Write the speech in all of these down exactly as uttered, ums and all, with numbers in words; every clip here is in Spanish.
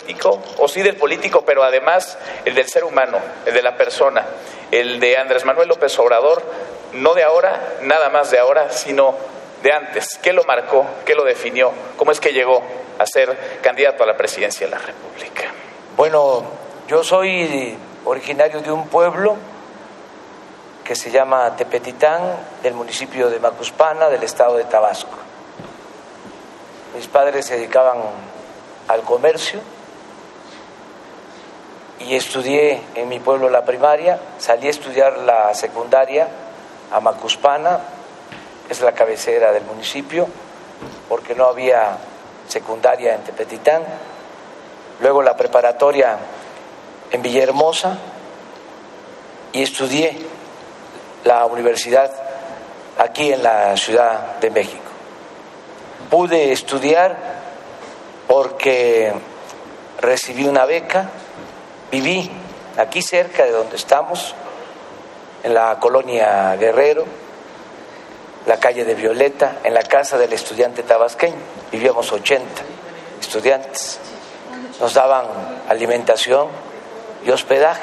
político, o sí del político, pero además el del ser humano, el de la persona, el de Andrés Manuel López Obrador, no de ahora, nada más de ahora, sino de antes. ¿Qué lo marcó? ¿Qué lo definió? ¿Cómo es que llegó a ser candidato a la presidencia de la República? Bueno, yo soy originario de un pueblo que se llama Tepetitán, del municipio de Macuspana, del estado de Tabasco. Mis padres se dedicaban al comercio y estudié en mi pueblo la primaria, salí a estudiar la secundaria a Macuspana, es la cabecera del municipio, porque no había secundaria en Tepetitán. Luego la preparatoria en Villahermosa y estudié la universidad aquí en la Ciudad de México. Pude estudiar porque recibí una beca, viví aquí cerca de donde estamos, en la colonia Guerrero, la calle de Violeta, en la casa del estudiante tabasqueño. Vivíamos ochenta estudiantes. Nos daban alimentación y hospedaje.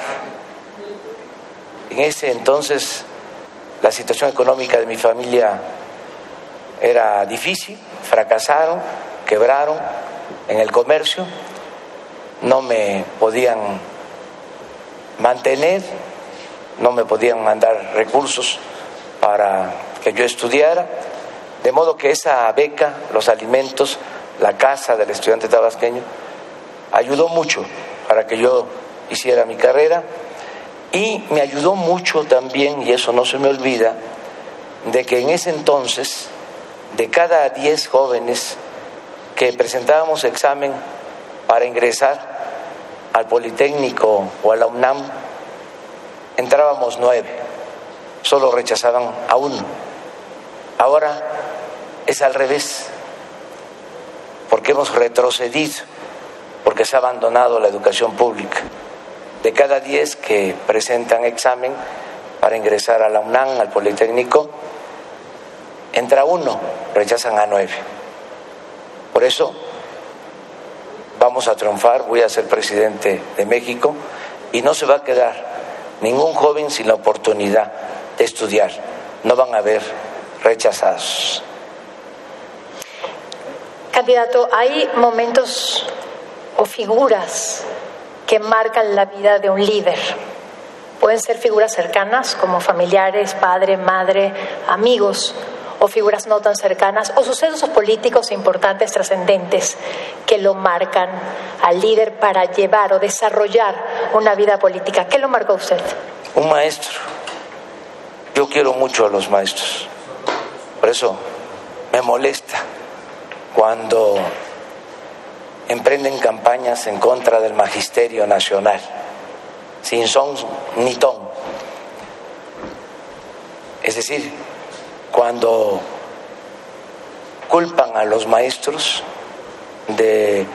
En ese entonces la situación económica de mi familia era difícil, fracasaron, quebraron en el comercio, no me podían mantener, no me podían mandar recursos para que yo estudiara, de modo que esa beca, los alimentos, la casa del estudiante tabasqueño, ayudó mucho para que yo hiciera mi carrera. Y me ayudó mucho también, y eso no se me olvida, de que en ese entonces, de cada diez jóvenes que presentábamos examen para ingresar al Politécnico o a la UNAM, entrábamos nueve, solo rechazaban a uno. Ahora es al revés, porque hemos retrocedido, porque se ha abandonado la educación pública. De cada diez que presentan examen para ingresar a la UNAM, al Politécnico, entra uno, rechazan a nueve. Por eso vamos a triunfar, voy a ser presidente de México y no se va a quedar ningún joven sin la oportunidad de estudiar. No van a haber rechazados. Candidato, hay momentos o figuras que marcan la vida de un líder. Pueden ser figuras cercanas como familiares, padre, madre, amigos, o figuras no tan cercanas, o sucesos políticos importantes, trascendentes, que lo marcan al líder para llevar o desarrollar una vida política. ¿Qué lo marcó a usted? Un maestro. Yo quiero mucho a los maestros. Por eso me molesta cuando emprenden campañas en contra del magisterio nacional, sin son ni ton. Es decir, cuando culpan a los maestros de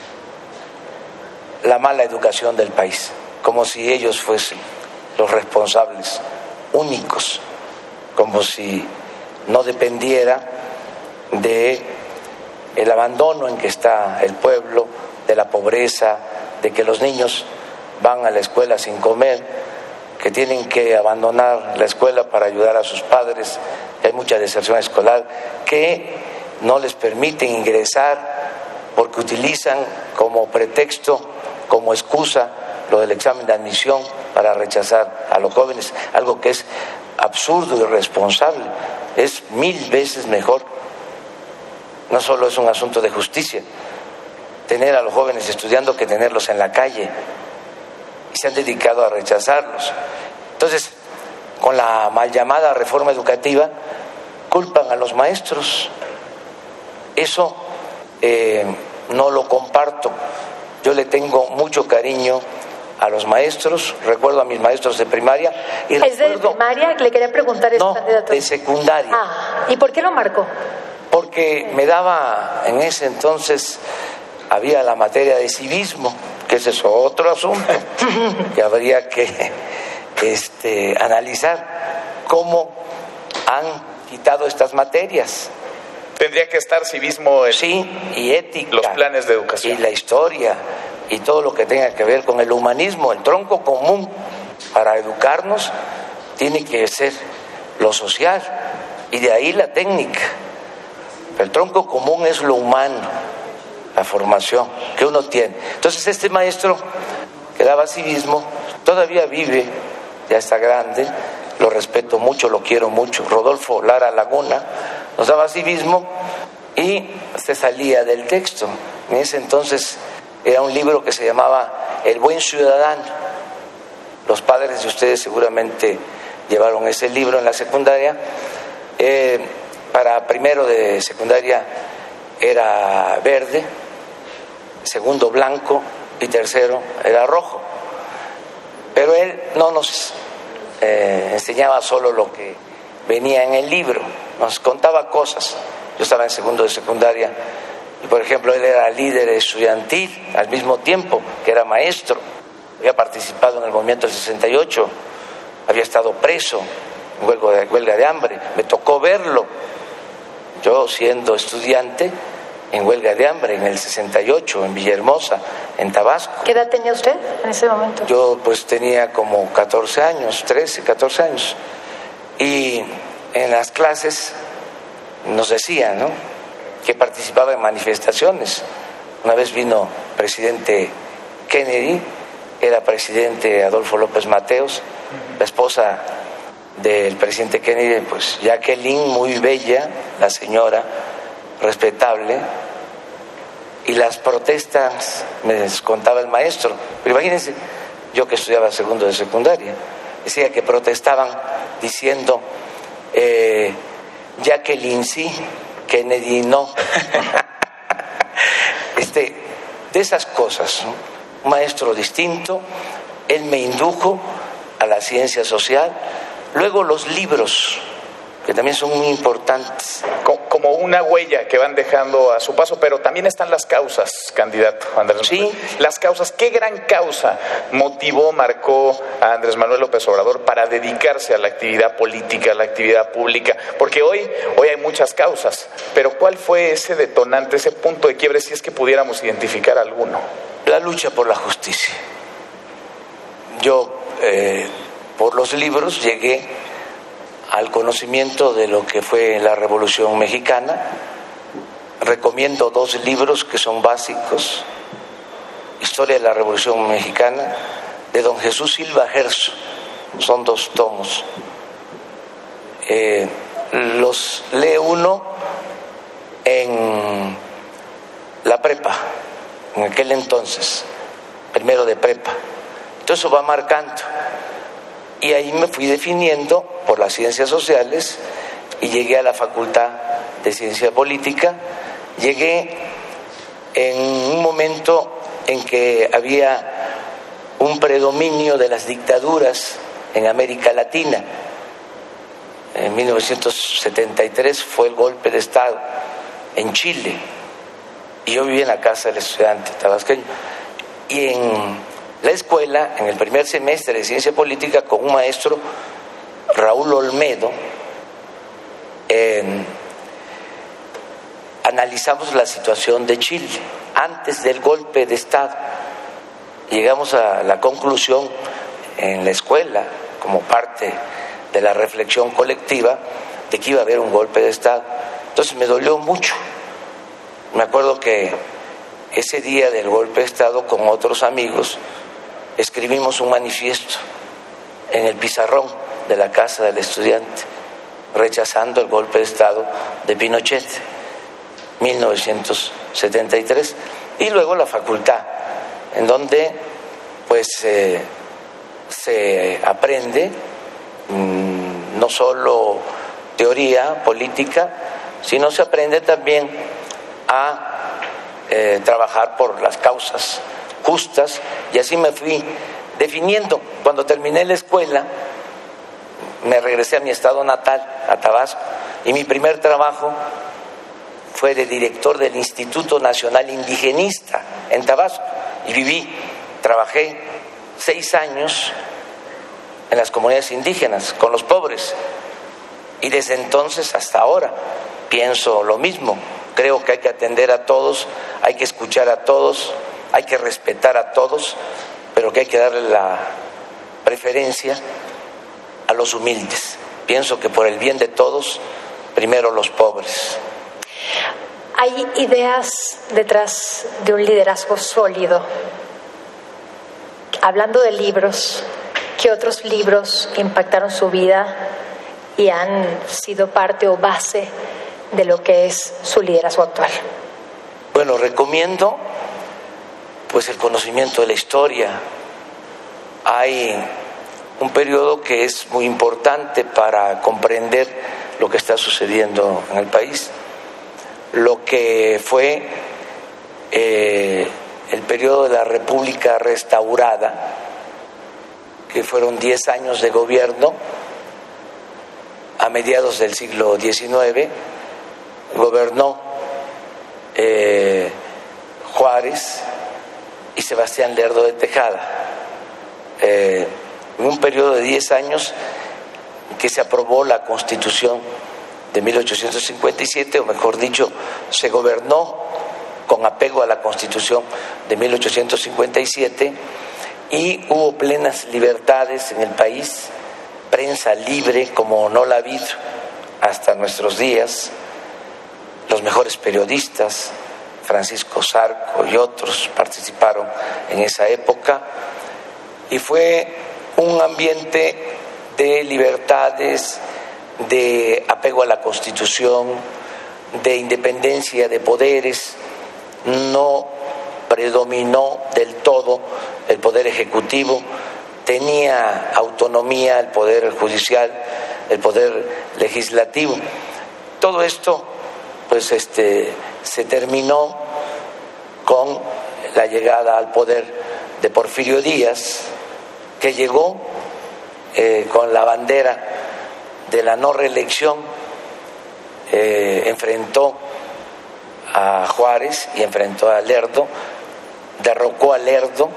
la mala educación del país, como si ellos fuesen los responsables únicos, como si no dependiera de el abandono en que está el pueblo, de la pobreza, de que los niños van a la escuela sin comer, que tienen que abandonar la escuela para ayudar a sus padres, que hay mucha deserción escolar, que no les permiten ingresar porque utilizan como pretexto, como excusa, lo del examen de admisión para rechazar a los jóvenes, algo que es absurdo y irresponsable. Es mil veces mejor. No solo es un asunto de justicia tener a los jóvenes estudiando que tenerlos en la calle, y se han dedicado a rechazarlos. Entonces, con la mal llamada reforma educativa, culpan a los maestros. Eso eh, no lo comparto. Yo le tengo mucho cariño a los maestros, recuerdo a mis maestros de primaria. Y ¿Es recuerdo, de primaria? Le quería preguntar eso, no, candidato. de secundaria. Ah, ¿y por qué lo marcó? Porque me daba, en ese entonces había la materia de civismo, que ese es otro asunto que habría que este, analizar cómo han quitado estas materias. Tendría que estar civismo en sí, y ética, los planes de educación. y la historia, y todo lo que tenga que ver con el humanismo. El tronco común para educarnos tiene que ser lo social y de ahí la técnica. El tronco común es lo humano, la formación que uno tiene. Entonces este maestro que daba civismo todavía vive, ya está grande, lo respeto mucho, lo quiero mucho, Rodolfo Lara Laguna, nos daba civismo y se salía del texto. En ese entonces era un libro que se llamaba El Buen Ciudadano. Los padres de ustedes seguramente llevaron ese libro en la secundaria. Eh, para primero de secundaria era verde, segundo blanco y tercero era rojo. Pero él no nos eh, enseñaba solo lo que venía en el libro, nos contaba cosas. Yo estaba en segundo de secundaria y, por ejemplo, él era líder estudiantil al mismo tiempo que era maestro. Había participado en el movimiento del sesenta y ocho, había estado preso en huelga de, huelga de hambre. Me tocó verlo, yo siendo estudiante, en huelga de hambre en el sesenta y ocho, en Villahermosa, en Tabasco. ¿Qué edad tenía usted en ese momento? Yo pues tenía como catorce años, trece, catorce años. Y en las clases nos decían, ¿no?, que participaba en manifestaciones. Una vez vino presidente Kennedy, era presidente Adolfo López Mateos, la esposa del presidente Kennedy, pues Jacqueline, muy bella, la señora, respetable, y las protestas me contaba el maestro. Pero imagínense, yo que estudiaba segundo de secundaria, decía que protestaban diciendo eh, Jacqueline sí, Kennedy no. este, de esas cosas, ¿no? Un maestro distinto, él me indujo a la ciencia social. Luego los libros, que también son muy importantes. Como una huella que van dejando a su paso, pero también están las causas, candidato Andrés Manuel. Sí. Las causas, ¿qué gran causa motivó, marcó a Andrés Manuel López Obrador para dedicarse a la actividad política, a la actividad pública? Porque hoy, hoy hay muchas causas, pero ¿cuál fue ese detonante, ese punto de quiebre, si es que pudiéramos identificar alguno? La lucha por la justicia. Yo, eh, por los libros, llegué al conocimiento de lo que fue la Revolución Mexicana. Recomiendo dos libros que son básicos: Historia de la Revolución Mexicana, de don Jesús Silva Gerso, son dos tomos. Eh, los lee uno en la prepa, en aquel entonces, primero de prepa. Entonces eso va marcando. Y ahí me fui definiendo por las ciencias sociales y llegué a la Facultad de Ciencia Política. Llegué en un momento en que había un predominio de las dictaduras en América Latina. En mil novecientos setenta y tres fue el golpe de Estado en Chile y yo vivía en la casa del estudiante tabasqueño. Y en la escuela, en el primer semestre de Ciencia Política, con un maestro, Raúl Olmedo, eh, analizamos la situación de Chile antes del golpe de Estado. Llegamos a la conclusión en la escuela, como parte de la reflexión colectiva, de que iba a haber un golpe de Estado. Entonces me dolió mucho. Me acuerdo que ese día del golpe de Estado, con otros amigos, escribimos un manifiesto en el pizarrón de la casa del estudiante, rechazando el golpe de Estado de Pinochet, mil novecientos setenta y tres, y luego la facultad, en donde pues eh, se aprende mmm, no solo teoría política, sino se aprende también a eh, trabajar por las causas justas, y así me fui definiendo. Cuando terminé la escuela, me regresé a mi estado natal, a Tabasco, y mi primer trabajo fue de director del Instituto Nacional Indigenista en Tabasco, y viví, trabajé seis años en las comunidades indígenas, con los pobres, y desde entonces hasta ahora pienso lo mismo. Creo que hay que atender a todos, hay que escuchar a todos, hay que respetar a todos, pero que hay que darle la preferencia a los humildes. Pienso que por el bien de todos, primero los pobres. Hay ideas detrás de un liderazgo sólido. Hablando de libros, ¿qué otros libros impactaron su vida y han sido parte o base de lo que es su liderazgo actual? Bueno, recomiendo pues el conocimiento de la historia. Hay un periodo que es muy importante para comprender lo que está sucediendo en el país, lo que fue eh, el periodo de la República restaurada, que fueron diez años de gobierno. A mediados del siglo diecinueve gobernó eh, Juárez y Sebastián Lerdo de Tejada, eh, en un periodo de diez años que se aprobó la Constitución de mil ochocientos cincuenta y siete, o mejor dicho, se gobernó con apego a la Constitución de mil ochocientos cincuenta y siete, y hubo plenas libertades en el país, prensa libre como no la ha habido hasta nuestros días, los mejores periodistas, Francisco Zarco y otros participaron en esa época, y fue un ambiente de libertades, de apego a la Constitución, de independencia de poderes. No predominó del todo el poder ejecutivo, tenía autonomía el poder judicial, el poder legislativo. Todo esto pues este se terminó con la llegada al poder de Porfirio Díaz, que llegó eh, con la bandera de la no reelección, eh, enfrentó a Juárez y enfrentó a Lerdo, derrocó a Lerdo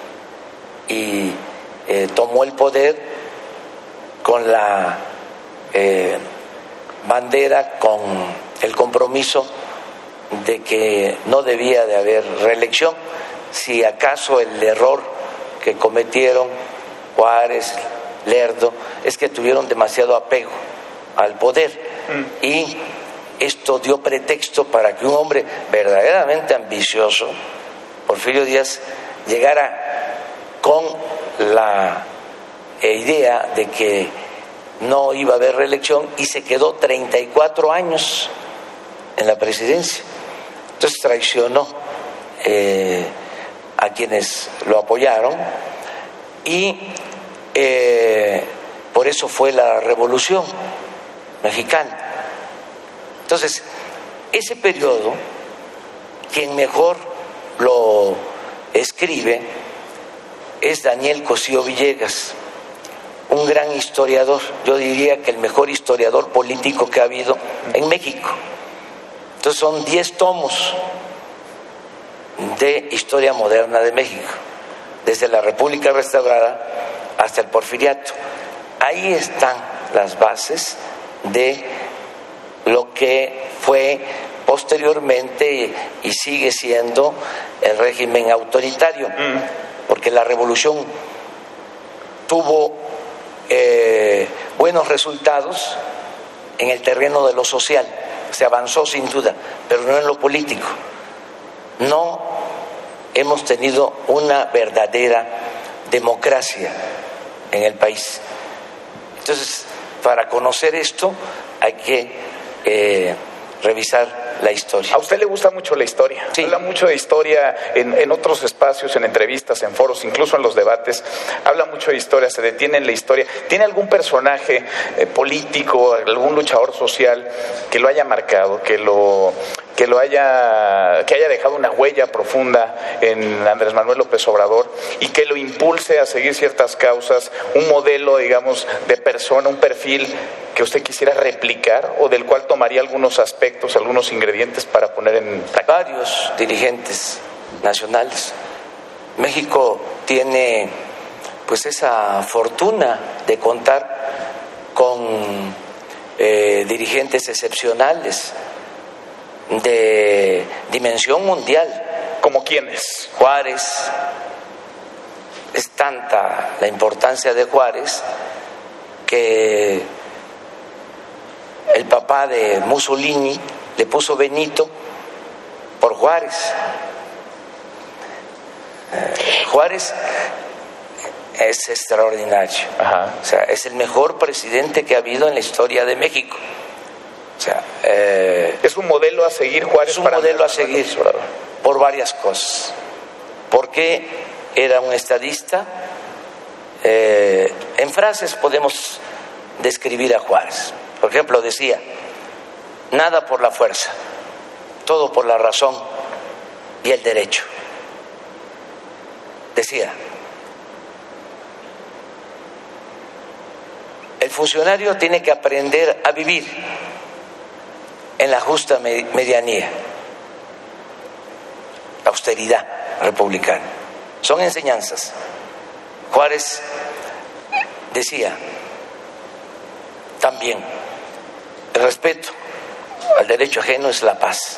y eh, tomó el poder con la eh, bandera, con el compromiso de que no debía de haber reelección. Si acaso el error que cometieron Juárez, Lerdo, es que tuvieron demasiado apego al poder, mm. y esto dio pretexto para que un hombre verdaderamente ambicioso, Porfirio Díaz, llegara con la idea de que no iba a haber reelección y se quedó treinta y cuatro años en la presidencia. Entonces traicionó eh, a quienes lo apoyaron y eh, por eso fue la Revolución Mexicana. Entonces, ese periodo, quien mejor lo escribe es Daniel Cosío Villegas, un gran historiador, yo diría que el mejor historiador político que ha habido en México. Entonces son diez tomos de historia moderna de México, desde la República restaurada hasta el Porfiriato. Ahí están las bases de lo que fue posteriormente y sigue siendo el régimen autoritario, porque la revolución tuvo eh, buenos resultados en el terreno de lo social, se avanzó sin duda, pero no en lo político. No hemos tenido una verdadera democracia en el país. Entonces, para conocer esto hay que eh, revisar la historia. A usted le gusta mucho la historia, sí. Habla mucho de historia en, en otros espacios, en entrevistas, en foros, incluso en los debates, habla mucho de historia, se detiene en la historia. ¿Tiene algún personaje eh, político, algún luchador social que lo haya marcado, que lo que lo haya que haya dejado una huella profunda en Andrés Manuel López Obrador y que lo impulse a seguir ciertas causas, un modelo, digamos, de persona, un perfil que usted quisiera replicar o del cual tomaría algunos aspectos, algunos ingredientes para poner en práctica? Varios dirigentes nacionales. México tiene pues esa fortuna de contar con eh, dirigentes excepcionales de dimensión mundial, ¿Como quiénes? Juárez. Es tanta la importancia de Juárez que el papá de Mussolini le puso Benito por Juárez. Eh, Juárez es extraordinario. Ajá. O sea, es el mejor presidente que ha habido en la historia de México. O sea, eh, es un modelo a seguir, Juárez. Es un para modelo a seguir por varias cosas. Porque era un estadista. Eh, en frases podemos describir a Juárez. Por ejemplo, decía: nada por la fuerza, todo por la razón y el derecho. Decía: el funcionario tiene que aprender a vivir en la justa medianía, la austeridad republicana. Son enseñanzas. Juárez decía también: el respeto al derecho ajeno es la paz.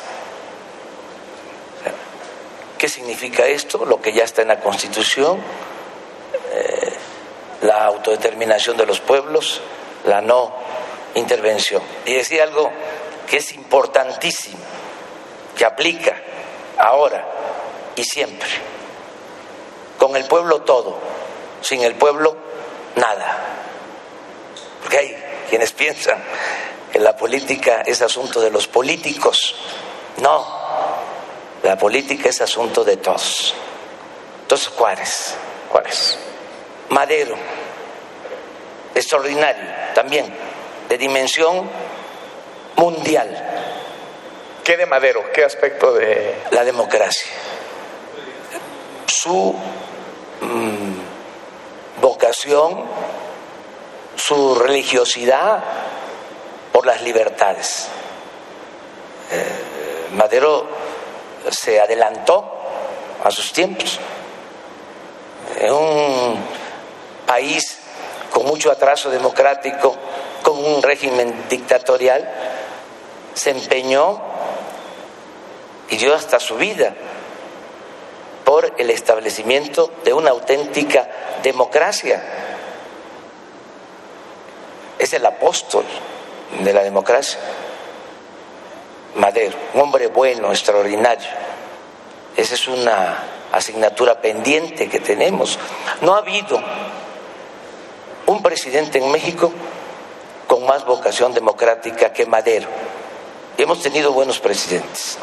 ¿Qué significa esto? Lo que ya está en la Constitución, eh, la autodeterminación de los pueblos, la no intervención. Y decía algo que es importantísimo, que aplica ahora y siempre: con el pueblo todo, sin el pueblo nada. Porque hay quienes piensan que la política es asunto de los políticos. No, la política es asunto de todos. Entonces, Juárez, Juárez. Madero, extraordinario también, de dimensión mundial. ¿Qué de Madero? ¿Qué aspecto de...? La democracia. Su mmm, vocación, su religiosidad por las libertades. Eh, Madero se adelantó a sus tiempos. En un país con mucho atraso democrático, con un régimen dictatorial, se empeñó y dio hasta su vida por el establecimiento de una auténtica democracia. Es el apóstol de la democracia, Madero, un hombre bueno, extraordinario. Esa es una asignatura pendiente que tenemos. No ha habido un presidente en México con más vocación democrática que Madero. Y hemos tenido buenos presidentes,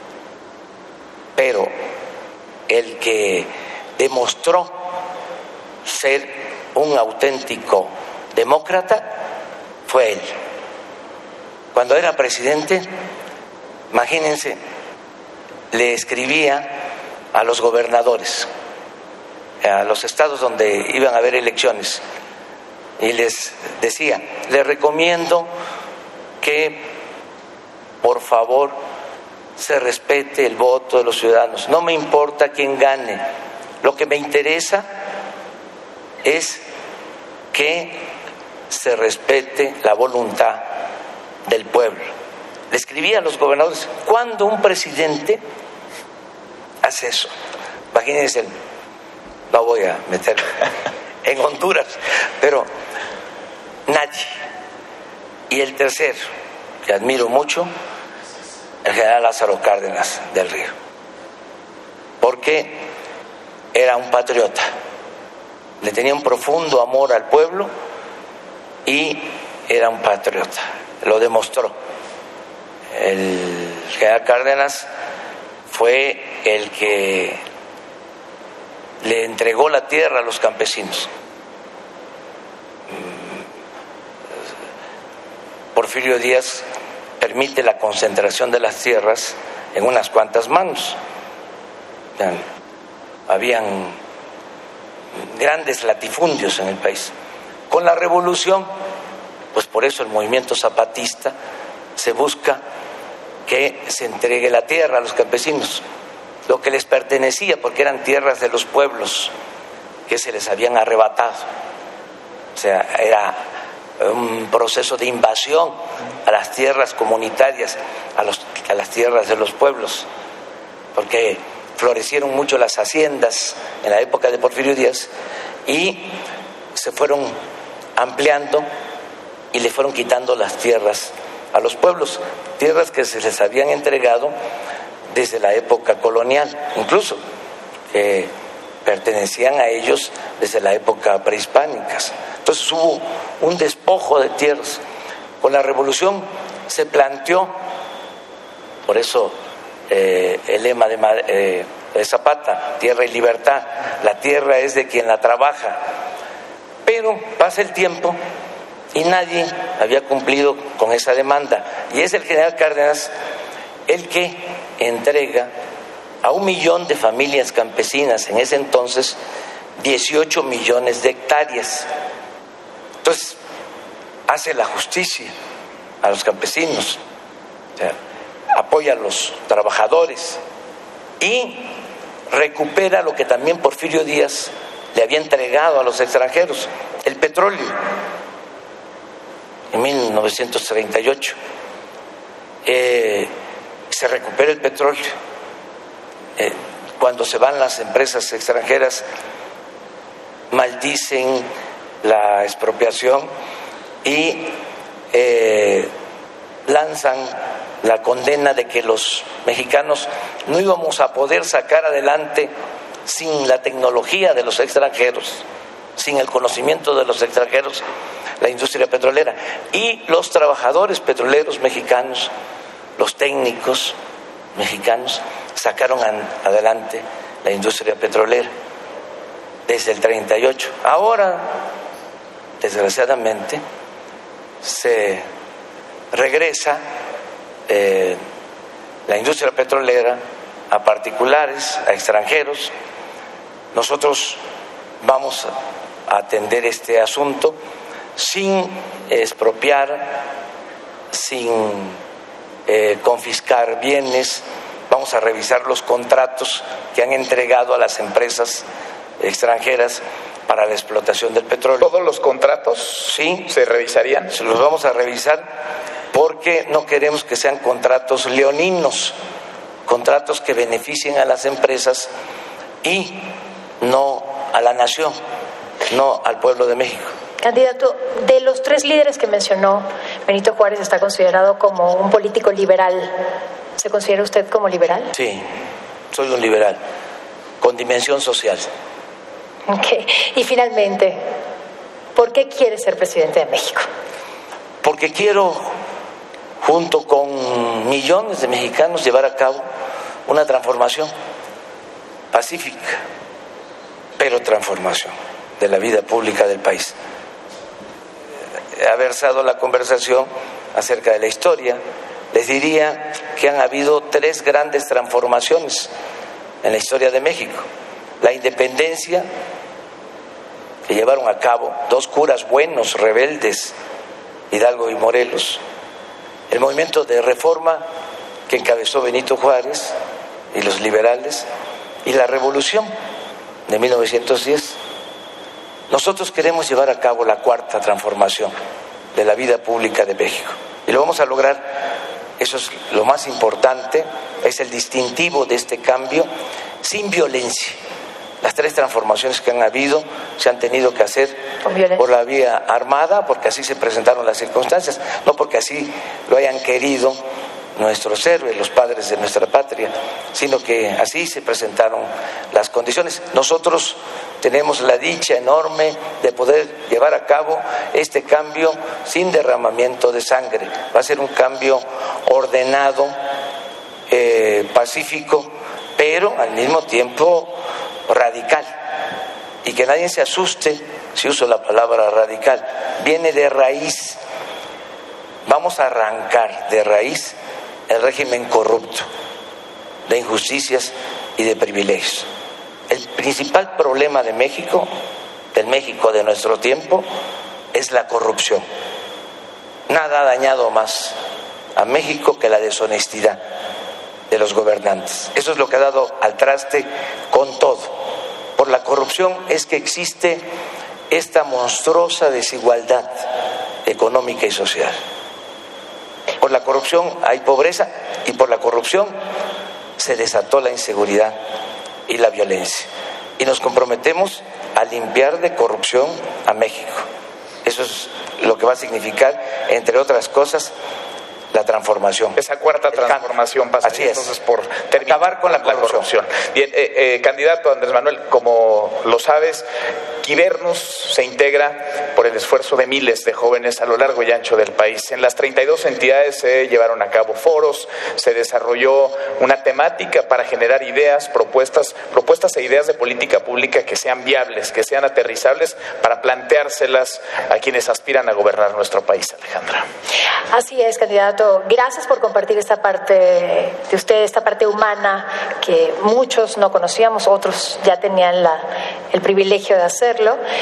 pero el que demostró ser un auténtico demócrata fue él. Cuando era presidente, imagínense, le escribía a los gobernadores, a los estados donde iban a haber elecciones, y les decía: les recomiendo que por favor se respete el voto de los ciudadanos. No me importa quién gane, lo que me interesa es que se respete la voluntad del pueblo. Le escribía a los gobernadores. ¿Cuándo un presidente hace eso? Imagínense, no voy a meter en Honduras, pero nadie. Y el tercero, que admiro mucho, el general Lázaro Cárdenas del Río, porque era un patriota, le tenía un profundo amor al pueblo y era un patriota, lo demostró. El general Cárdenas fue el que le entregó la tierra a los campesinos. Porfirio Díaz permite la concentración de las tierras en unas cuantas manos. Habían grandes latifundios en el país. Con la revolución, pues por eso el movimiento zapatista se busca que se entregue la tierra a los campesinos, lo que les pertenecía, porque eran tierras de los pueblos que se les habían arrebatado. O sea, era un proceso de invasión a las tierras comunitarias, a, los, a las tierras de los pueblos, porque florecieron mucho las haciendas en la época de Porfirio Díaz y se fueron ampliando y le fueron quitando las tierras a los pueblos, tierras que se les habían entregado desde la época colonial, incluso que pertenecían a ellos desde la época prehispánica. Entonces hubo un despojo de tierras. Con la revolución se planteó, por eso eh, el lema de, eh, de Zapata, tierra y libertad, la tierra es de quien la trabaja, pero pasa el tiempo y nadie había cumplido con esa demanda, y es el general Cárdenas el que entrega a un millón de familias campesinas, en ese entonces dieciocho millones de hectáreas. Entonces hace la justicia a los campesinos, o sea, apoya a los trabajadores y recupera lo que también Porfirio Díaz le había entregado a los extranjeros, el petróleo, en mil novecientos treinta y ocho. Eh, se recupera el petróleo. Eh, cuando se van las empresas extranjeras, maldicen la expropiación y eh, lanzan la condena de que los mexicanos no íbamos a poder sacar adelante sin la tecnología de los extranjeros, sin el conocimiento de los extranjeros, la industria petrolera. Y los trabajadores petroleros mexicanos, los técnicos mexicanos, sacaron adelante la industria petrolera desde el treinta y ocho. Ahora, desgraciadamente, se regresa eh, la industria petrolera a particulares, a extranjeros. Nosotros vamos a atender este asunto sin expropiar, sin eh, confiscar bienes. Vamos a revisar los contratos que han entregado a las empresas extranjeras para la explotación del petróleo. ¿Todos los contratos sí se revisarían? Se los vamos a revisar porque no queremos que sean contratos leoninos, contratos que beneficien a las empresas y no a la nación, no al pueblo de México. Candidato, de los tres líderes que mencionó, Benito Juárez está considerado como un político liberal. ¿Se considera usted como liberal? Sí, soy un liberal, con dimensión social. Okay. Y finalmente, ¿por qué quiere ser presidente de México? Porque quiero, junto con millones de mexicanos, llevar a cabo una transformación pacífica, pero transformación de la vida pública del país. Ha versado la conversación acerca de la historia. Les diría que han habido tres grandes transformaciones en la historia de México. La independencia, que llevaron a cabo dos curas buenos, rebeldes, Hidalgo y Morelos. El movimiento de reforma que encabezó Benito Juárez y los liberales. Y la revolución de mil novecientos diez. Nosotros queremos llevar a cabo la cuarta transformación de la vida pública de México. Y lo vamos a lograr. Eso es lo más importante, es el distintivo de este cambio, sin violencia. Las tres transformaciones que han habido se han tenido que hacer por la vía armada, porque así se presentaron las circunstancias, no porque así lo hayan querido nuestros héroes, los padres de nuestra patria, sino que así se presentaron las condiciones. Nosotros tenemos la dicha enorme de poder llevar a cabo este cambio sin derramamiento de sangre. Va a ser un cambio ordenado, eh, pacífico, pero al mismo tiempo radical. Y que nadie se asuste si uso la palabra radical. Viene de raíz. Vamos a arrancar de raíz el régimen corrupto, de injusticias y de privilegios. El principal problema de México, del México de nuestro tiempo, es la corrupción. Nada ha dañado más a México que la deshonestidad de los gobernantes. Eso es lo que ha dado al traste con todo. Por la corrupción es que existe esta monstruosa desigualdad económica y social. Por la corrupción hay pobreza y por la corrupción se desató la inseguridad y la violencia. Y nos comprometemos a limpiar de corrupción a México. Eso es lo que va a significar, entre otras cosas, la transformación. Esa cuarta transformación pasa Así es. Entonces por terminar acabar con la corrupción. La corrupción. Bien, eh, eh, candidato Andrés Manuel, como lo sabes, Quibernus se integra por el esfuerzo de miles de jóvenes a lo largo y ancho del país. En las treinta y dos entidades se llevaron a cabo foros, se desarrolló una temática para generar ideas, propuestas, propuestas e ideas de política pública que sean viables, que sean aterrizables para planteárselas a quienes aspiran a gobernar nuestro país, Alejandra. Así es, candidato. Gracias por compartir esta parte de usted, esta parte humana que muchos no conocíamos, otros ya tenían la, el privilegio de hacerlo.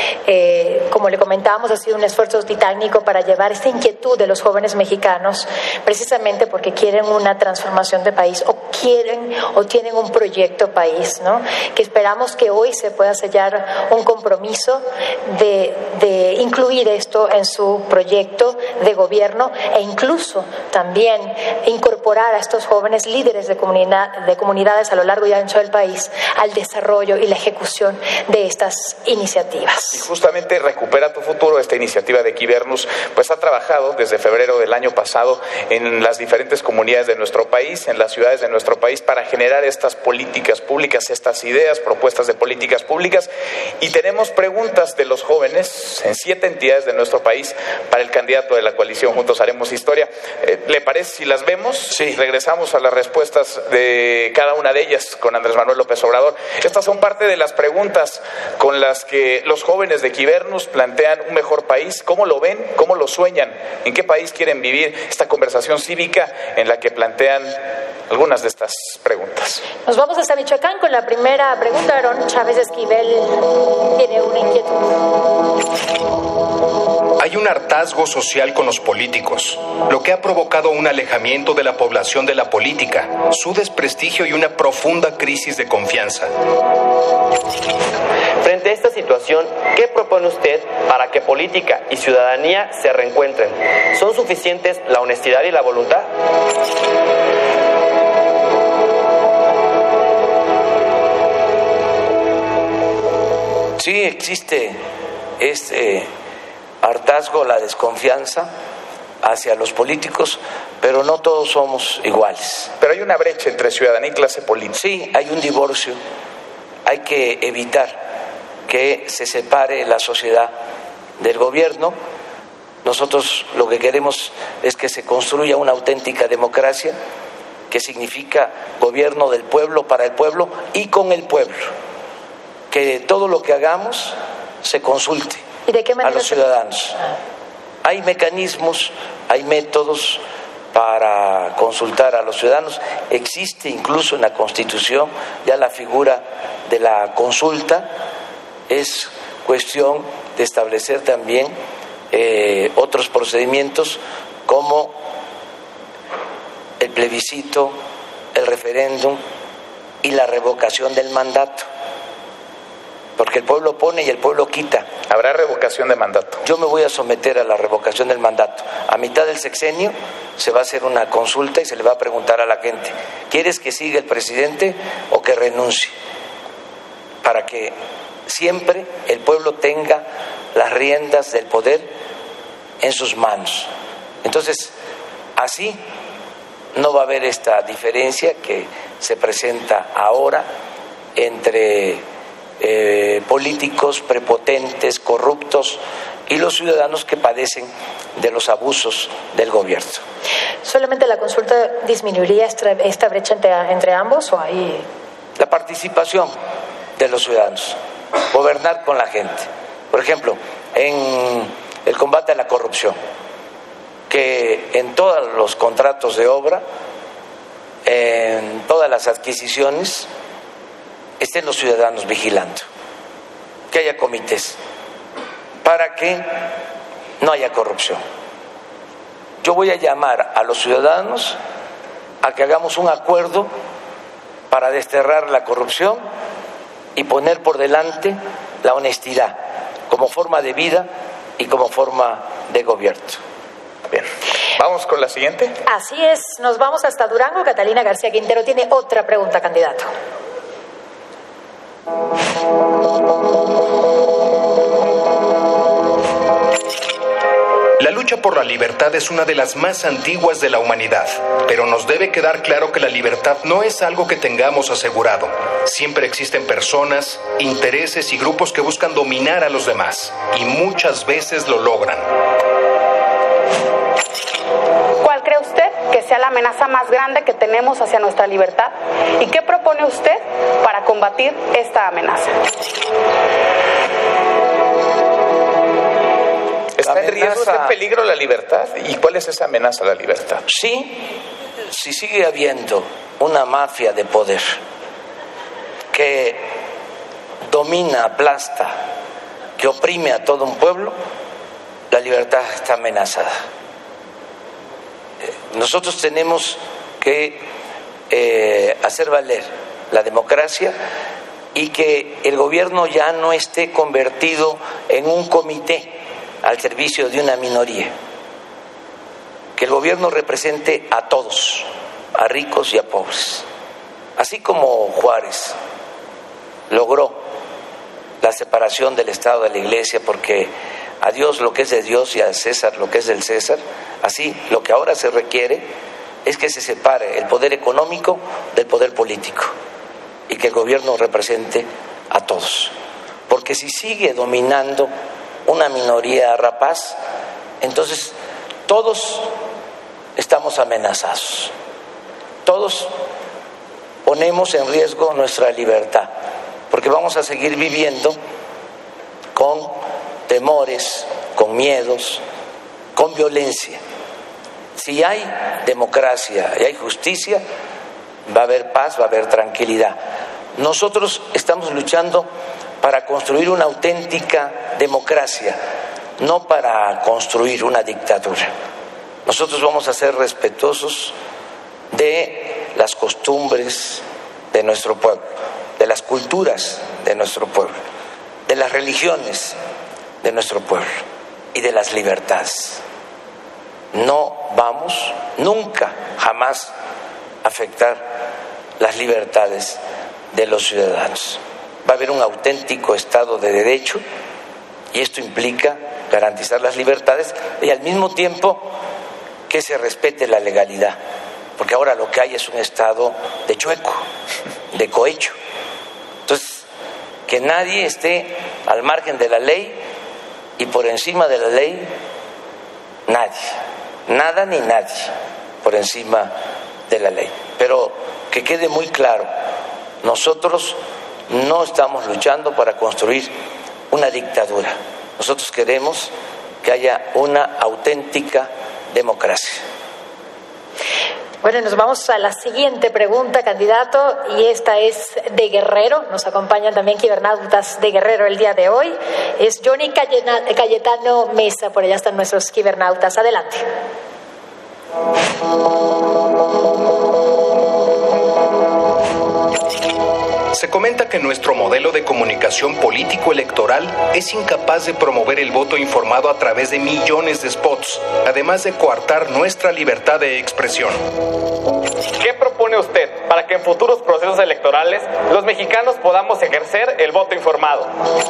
Eh, como le comentábamos, ha sido un esfuerzo titánico para llevar esta inquietud de los jóvenes mexicanos, precisamente porque quieren una transformación de país o quieren o tienen un proyecto país, ¿no? Que esperamos que hoy se pueda sellar un compromiso de, de incluir esto en su proyecto de gobierno e incluso también incorporar a estos jóvenes líderes de, comunidad, de comunidades a lo largo y ancho del país al desarrollo y la ejecución de estas iniciativas. Y justamente Recupera tu Futuro, esta iniciativa de Quibernus, pues ha trabajado desde febrero del año pasado en las diferentes comunidades de nuestro país, en las ciudades de nuestro país, para generar estas políticas públicas, estas ideas, propuestas de políticas públicas. Y tenemos preguntas de los jóvenes en siete entidades de nuestro país para el candidato de la coalición Juntos Haremos Historia. ¿Le parece si las vemos? Sí. Regresamos a las respuestas de cada una de ellas con Andrés Manuel López Obrador. Estas son parte de las preguntas con las que los jóvenes de Quibernus plantean un mejor país. ¿Cómo lo ven? ¿Cómo lo sueñan? ¿En qué país quieren vivir? Esta conversación cívica en la que plantean algunas de estas preguntas. Nos vamos hasta Michoacán con la primera pregunta. Aarón Chávez Esquivel tiene una inquietud. Hay un hartazgo social con los políticos, lo que ha provocado un alejamiento de la población de la política, su desprestigio y una profunda crisis de confianza. Frente a esta situación, ¿qué propone usted para que política y ciudadanía se reencuentren? ¿Son suficientes la honestidad y la voluntad? Sí, existe este hartazgo, la desconfianza hacia los políticos, pero no todos somos iguales. Pero hay una brecha entre ciudadanía y clase política. Sí, hay un divorcio. Hay que evitar que se separe la sociedad del gobierno. Nosotros lo que queremos es que se construya una auténtica democracia, que significa gobierno del pueblo, para el pueblo y con el pueblo. Que todo lo que hagamos se consulte ¿Y de qué manera a los ciudadanos. Hay mecanismos, hay métodos para consultar a los ciudadanos. Existe incluso en la Constitución ya la figura de la consulta. Es cuestión de establecer también eh, otros procedimientos como el plebiscito, el referéndum y la revocación del mandato. Porque el pueblo pone y el pueblo quita. ¿Habrá revocación de mandato? Yo me voy a someter a la revocación del mandato. A mitad del sexenio se va a hacer una consulta y se le va a preguntar a la gente: ¿quieres que siga el presidente o que renuncie? Para que siempre el pueblo tenga las riendas del poder en sus manos. Entonces, así no va a haber esta diferencia que se presenta ahora entre Eh, políticos prepotentes, corruptos y los ciudadanos que padecen de los abusos del gobierno. ¿Solamente la consulta disminuiría esta, esta brecha entre, entre ambos o hay...? La participación de los ciudadanos, gobernar con la gente. Por ejemplo, en el combate a la corrupción, que en todos los contratos de obra, en todas las adquisiciones, estén los ciudadanos vigilando, que haya comités para que no haya corrupción. Yo voy a llamar a los ciudadanos a que hagamos un acuerdo para desterrar la corrupción y poner por delante la honestidad como forma de vida y como forma de gobierno. Bien, vamos con la siguiente. Así es, nos vamos hasta Durango. Catalina García Quintero tiene otra pregunta, candidato. lucha por la libertad es una de las más antiguas de la humanidad, pero nos debe quedar claro que la libertad no es algo que tengamos asegurado. Siempre existen personas, intereses y grupos que buscan dominar a los demás, y muchas veces lo logran. ¿Cuál cree usted que sea la amenaza más grande que tenemos hacia nuestra libertad? ¿Y qué propone usted para combatir esta amenaza? ¿Está en riesgo, está en peligro la libertad? ¿Y cuál es esa amenaza a la libertad? Sí, si sigue habiendo una mafia de poder que domina, aplasta, que oprime a todo un pueblo, la libertad está amenazada. Nosotros tenemos que eh, hacer valer la democracia y que el gobierno ya no esté convertido en un comité al servicio de una minoría, que el gobierno represente a todos, a ricos y a pobres. Así como Juárez logró la separación del Estado de la Iglesia, porque a Dios lo que es de Dios y a César lo que es del César, así lo que ahora se requiere es que se separe el poder económico del poder político y que el gobierno represente a todos, porque si sigue dominando una minoría rapaz, entonces todos estamos amenazados, todos ponemos en riesgo nuestra libertad, porque vamos a seguir viviendo con temores, con miedos, con violencia. Si hay democracia y hay justicia, va a haber paz, va a haber tranquilidad. Nosotros estamos luchando para construir una auténtica democracia, no para construir una dictadura. Nosotros vamos a ser respetuosos de las costumbres de nuestro pueblo, de las culturas de nuestro pueblo, de las religiones de nuestro pueblo y de las libertades. No vamos nunca, jamás, a afectar las libertades de los ciudadanos. Va a haber un auténtico Estado de Derecho y esto implica garantizar las libertades y al mismo tiempo que se respete la legalidad, porque ahora lo que hay es un Estado de chueco, de cohecho. Entonces, que nadie esté al margen de la ley y por encima de la ley, nadie, nada ni nadie por encima de la ley. Pero que quede muy claro, nosotros no estamos luchando para construir una dictadura. Nosotros queremos que haya una auténtica democracia. Bueno, nos vamos a la siguiente pregunta, candidato, y esta es de Guerrero. Nos acompañan también kibernautas de Guerrero el día de hoy. Es Johnny Cayetano Mesa, por allá están nuestros kibernautas. Adelante. Se comenta que nuestro modelo de comunicación político-electoral es incapaz de promover el voto informado a través de millones de spots, además de coartar nuestra libertad de expresión. ¿Qué propone usted para que en futuros procesos electorales los mexicanos podamos ejercer el voto informado?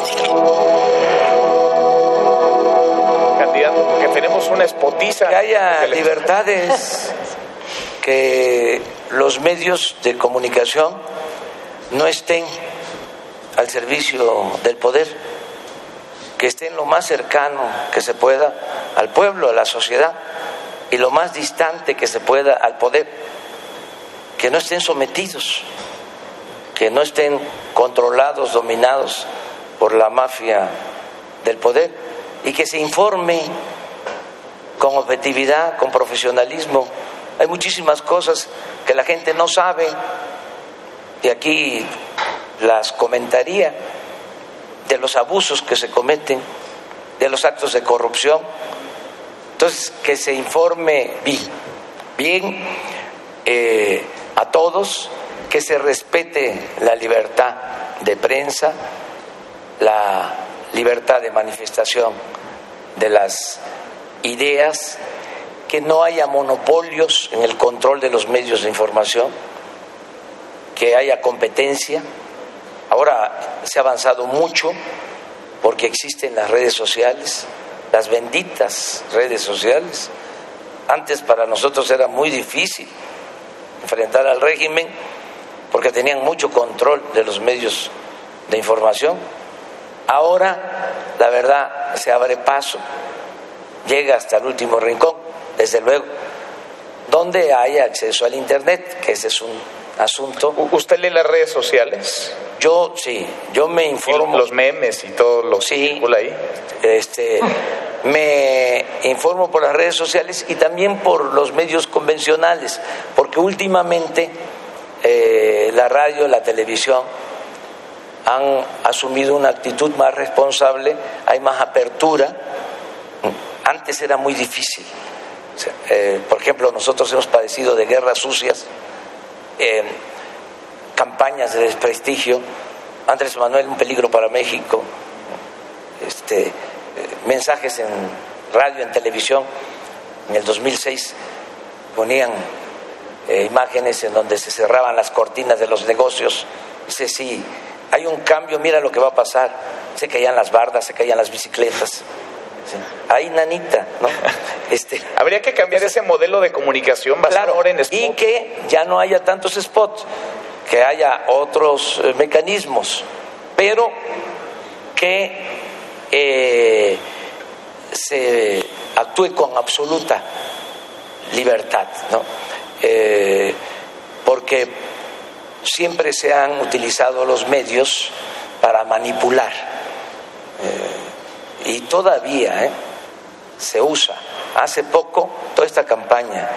Candidato, que tenemos una spotiza. Que haya libertades, que los medios de comunicación no estén al servicio del poder, que estén lo más cercano que se pueda al pueblo, a la sociedad, y lo más distante que se pueda al poder, que no estén sometidos, que no estén controlados, dominados por la mafia del poder, y que se informe con objetividad, con profesionalismo. Hay muchísimas cosas que la gente no sabe y aquí las comentaría, de los abusos que se cometen, de los actos de corrupción. Entonces, que se informe bien, bien eh, a todos, que se respete la libertad de prensa, la libertad de manifestación de las ideas, que no haya monopolios en el control de los medios de información, que haya competencia. Ahora se ha avanzado mucho porque existen las redes sociales, las benditas redes sociales. Antes para nosotros era muy difícil enfrentar al régimen porque tenían mucho control de los medios de información. Ahora, la verdad, se abre paso, llega hasta el último rincón, desde luego, donde hay acceso al Internet, que ese es un asunto. ¿Usted lee las redes sociales? Yo sí, yo me informo. ¿Y los memes y todo lo que sí, circula ahí? Este, me informo por las redes sociales y también por los medios convencionales, porque últimamente eh, la radio, la televisión han asumido una actitud más responsable, hay más apertura. Antes era muy difícil. O sea, eh, por ejemplo, nosotros hemos padecido de guerras sucias, eh, campañas de desprestigio. Andrés Manuel, un peligro para México. Este, eh, mensajes en radio, en televisión. En el dos mil seis ponían eh, imágenes en donde se cerraban las cortinas de los negocios. Dice, sí, hay un cambio, mira lo que va a pasar. Se caían las bardas, se caían las bicicletas. Sí. Ahí, nanita, ¿no? Este, Habría que cambiar ese modelo de comunicación basado claro, ahora en spot. y que ya no haya tantos spots, que haya otros eh, mecanismos, pero que eh, se actúe con absoluta libertad, ¿no? Eh, porque siempre se han utilizado los medios para manipular. Eh, Y todavía ¿eh? se usa. Hace poco, toda esta campaña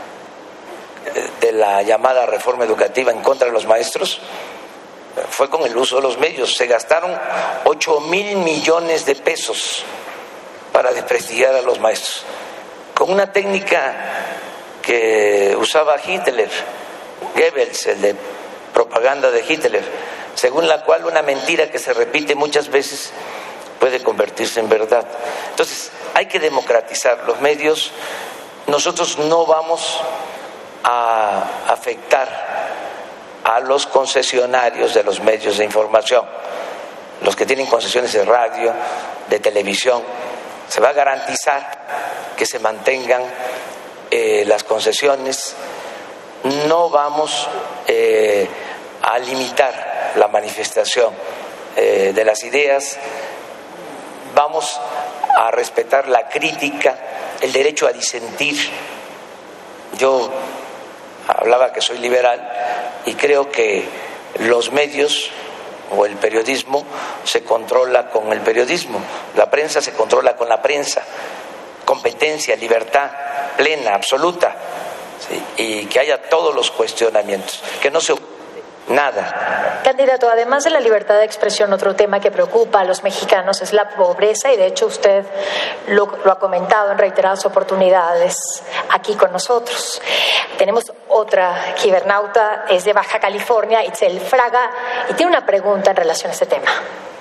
de la llamada reforma educativa en contra de los maestros fue con el uso de los medios. Se gastaron ocho mil millones de pesos para desprestigiar a los maestros, con una técnica que usaba Hitler, Goebbels, el de propaganda de Hitler, según la cual una mentira que se repite muchas veces puede convertirse en verdad. Entonces, hay que democratizar los medios. Nosotros no vamos a afectar a los concesionarios de los medios de información, los que tienen concesiones de radio, de televisión. Se va a garantizar que se mantengan eh, las concesiones. No vamos eh, a limitar la manifestación eh, de las ideas. Vamos a respetar la crítica, el derecho a disentir. Yo hablaba que soy liberal y creo que los medios o el periodismo se controla con el periodismo, la prensa se controla con la prensa, competencia, libertad plena, absoluta, ¿sí? Y que haya todos los cuestionamientos, que no se nada. Candidato, además de la libertad de expresión, otro tema que preocupa a los mexicanos es la pobreza, y de hecho usted lo, lo ha comentado en reiteradas oportunidades aquí con nosotros. Tenemos otra cibernauta, es de Baja California, Itzel Fraga, y tiene una pregunta en relación a este tema.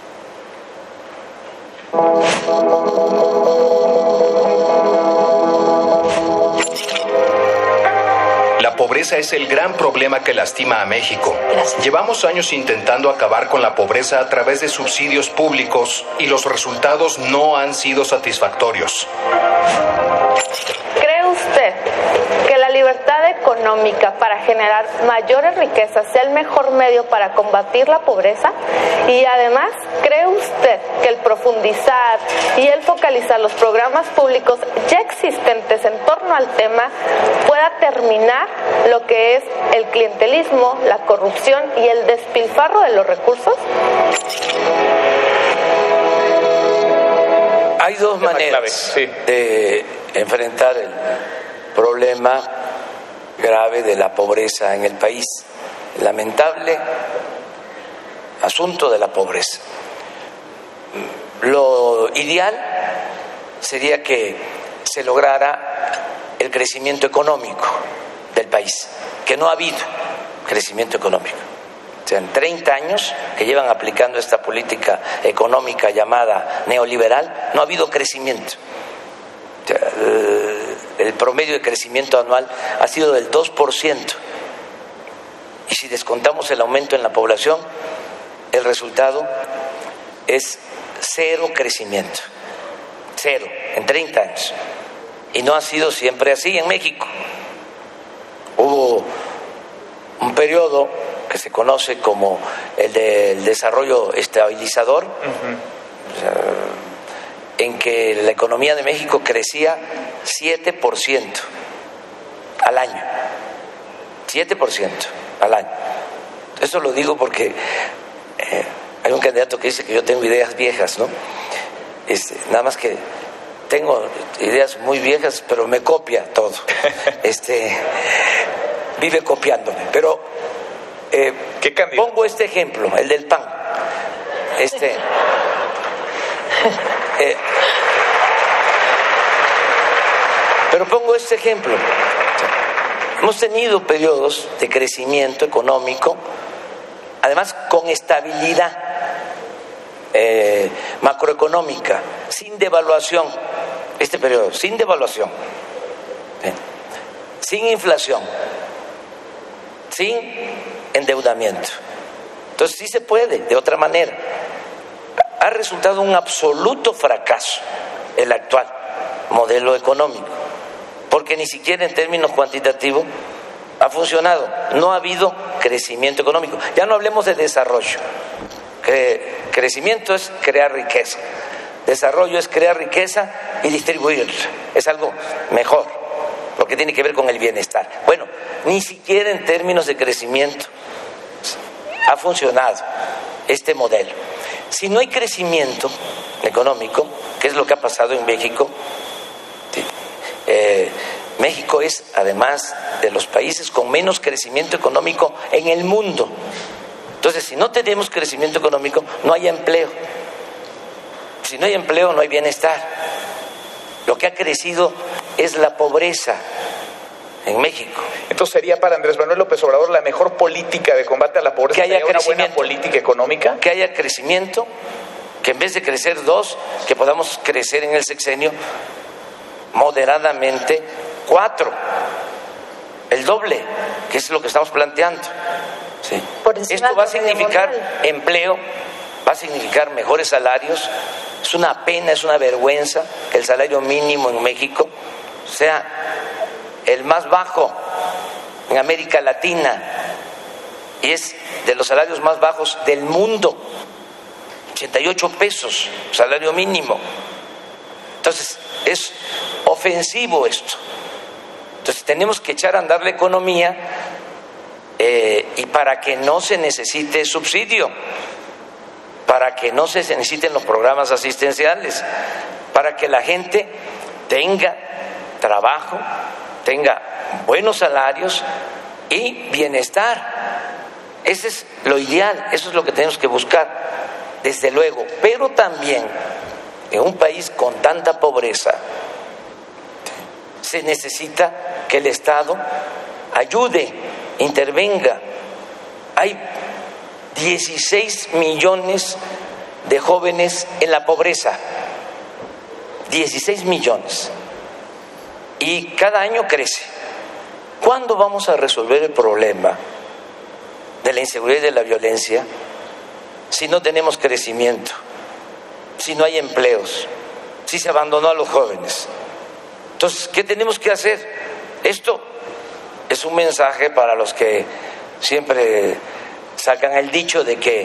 La pobreza es el gran problema que lastima a México. Gracias. Llevamos años intentando acabar con la pobreza a través de subsidios públicos y los resultados no han sido satisfactorios. ¿Cree usted que la libertad económica para generar mayores riquezas sea el mejor medio para combatir la pobreza? Y además, ¿cree usted que el profundizar y el focalizar los programas públicos ya existentes en torno al tema pueda terminar lo que es el clientelismo, la corrupción y el despilfarro de los recursos? Hay dos maneras sí. de enfrentar el problema grave de la pobreza en el país, el lamentable asunto de la pobreza. Lo ideal sería que se lograra el crecimiento económico del país, que no ha habido crecimiento económico. O sea, en treinta años que llevan aplicando esta política económica llamada neoliberal, no ha habido crecimiento. O sea, el promedio de crecimiento anual ha sido del dos por ciento. Y si descontamos el aumento en la población, el resultado es cero crecimiento. Cero. en treinta años. Y no ha sido siempre así en México. Hubo un periodo que se conoce como el del desarrollo estabilizador, uh-huh. en que la economía de México crecía siete por ciento al año. siete por ciento al año. Eso lo digo porque eh, hay un candidato que dice que yo tengo ideas viejas, ¿no? Este, nada más que tengo ideas muy viejas, pero me copia todo. Este, vive copiándome. Pero eh, ¿Qué candidato? Pongo este ejemplo, el del pan. Este, eh, pero pongo este ejemplo. Hemos tenido periodos de crecimiento económico, además con estabilidad eh, macroeconómica, sin devaluación, este periodo, sin devaluación, ¿eh? sin inflación, sin endeudamiento. Entonces sí se puede, de otra manera. Ha resultado un absoluto fracaso el actual modelo económico, porque ni siquiera en términos cuantitativos ha funcionado. No ha habido crecimiento económico. Ya no hablemos de desarrollo. Cre- crecimiento es crear riqueza. Desarrollo es crear riqueza y distribuirla. Es algo mejor, porque tiene que ver con el bienestar. Bueno, ni siquiera en términos de crecimiento ha funcionado este modelo. Si no hay crecimiento económico, que es lo que ha pasado en México, ¿sí? Eh, México es, además, de los países con menos crecimiento económico en el mundo. Entonces, si no tenemos crecimiento económico, no hay empleo. Si no hay empleo, no hay bienestar. Lo que ha crecido es la pobreza en México. Entonces, ¿sería para Andrés Manuel López Obrador la mejor política de combate a la pobreza? Que haya una buena política económica. Que haya crecimiento, que en vez de crecer dos, que podamos crecer en el sexenio moderadamente cuatro, el doble, que es lo que estamos planteando. ¿Sí? Esto va a significar empleo, va a significar mejores salarios. Es una pena, es una vergüenza que el salario mínimo en México sea el más bajo en América Latina y es de los salarios más bajos del mundo. ochenta y ocho pesos, salario mínimo. Entonces, es ofensivo esto. Entonces, tenemos que echar a andar la economía eh, y para que no se necesite subsidio, para que no se necesiten los programas asistenciales, para que la gente tenga trabajo, tenga buenos salarios y bienestar. Ese es lo ideal, eso es lo que tenemos que buscar, desde luego. Pero también en un país con tanta pobreza se necesita que el Estado ayude, intervenga. Hay dieciséis millones de jóvenes en la pobreza, dieciséis millones, y cada año crece. ¿Cuándo vamos a resolver el problema de la inseguridad y de la violencia si no tenemos crecimiento, si no hay empleos, si se abandonó a los jóvenes? Entonces, ¿qué tenemos que hacer? Esto es un mensaje para los que siempre sacan el dicho de que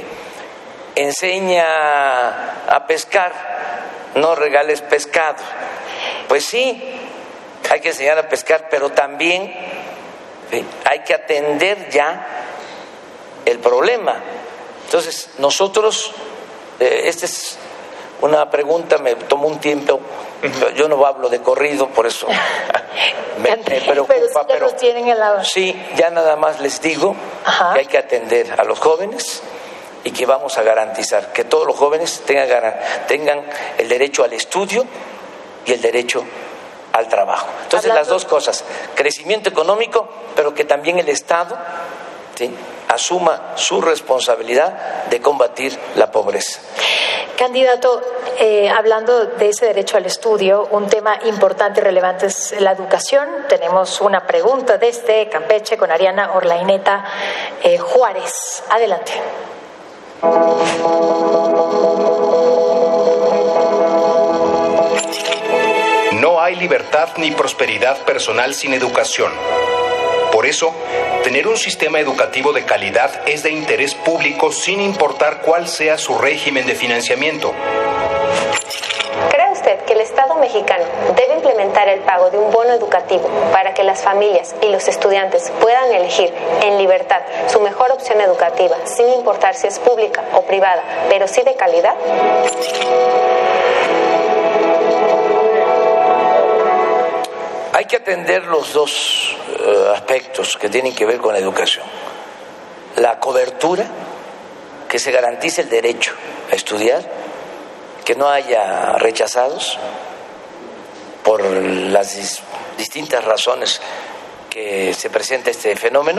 enseña a pescar, no regales pescado. Pues sí, hay que enseñar a pescar, pero también ¿sí? hay que atender ya el problema. Entonces, nosotros, eh, esta es una pregunta, me tomó un tiempo, yo no hablo de corrido, por eso me, me preocupa, pero, sí, pero tienen en la... sí, ya nada más les digo Ajá. que hay que atender a los jóvenes y que vamos a garantizar que todos los jóvenes tengan, tengan el derecho al estudio y el derecho al trabajo. Entonces, Hablando... las dos cosas, crecimiento económico, pero que también el Estado ¿sí? asuma su responsabilidad de combatir la pobreza. Candidato, eh, hablando de ese derecho al estudio, un tema importante y relevante es la educación. Tenemos una pregunta desde Campeche con Ariana Orlaineta eh, Juárez. Adelante. hay libertad ni prosperidad personal sin educación. Por eso, tener un sistema educativo de calidad es de interés público sin importar cuál sea su régimen de financiamiento. ¿Cree usted que el Estado mexicano debe implementar el pago de un bono educativo para que las familias y los estudiantes puedan elegir en libertad su mejor opción educativa, sin importar si es pública o privada, pero sí de calidad? Hay que atender los dos uh, aspectos que tienen que ver con la educación. La cobertura, que se garantice el derecho a estudiar, que no haya rechazados por las dis- distintas razones que se presenta este fenómeno,